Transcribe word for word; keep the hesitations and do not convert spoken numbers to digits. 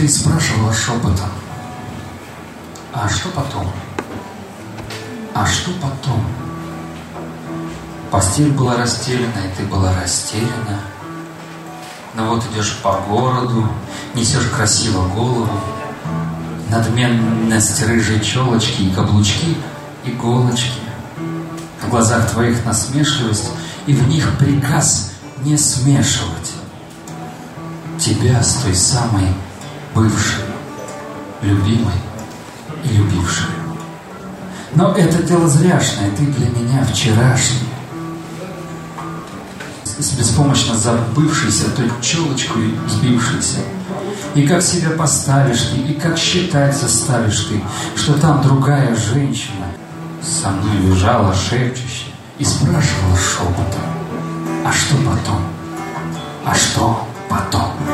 ты спрашивала шепотом: а что потом? А что потом? Постель была расстелена, и ты была растеряна. Но вот идешь по городу, несешь красиво голову, надменность рыжей челочки и каблучки, иголочки. В глазах твоих насмешливость, и в них приказ не смешивать тебя с той самой бывшей, любимой и любившей. Но это дело зряшное, ты для меня вчерашний, с беспомощно забывшейся, той челочкой сбившейся. И как себя поставишь ты, и как считать заставишь ты, что там другая женщина со мной лежала шепчуще и спрашивала шепотом: а что потом? А что потом?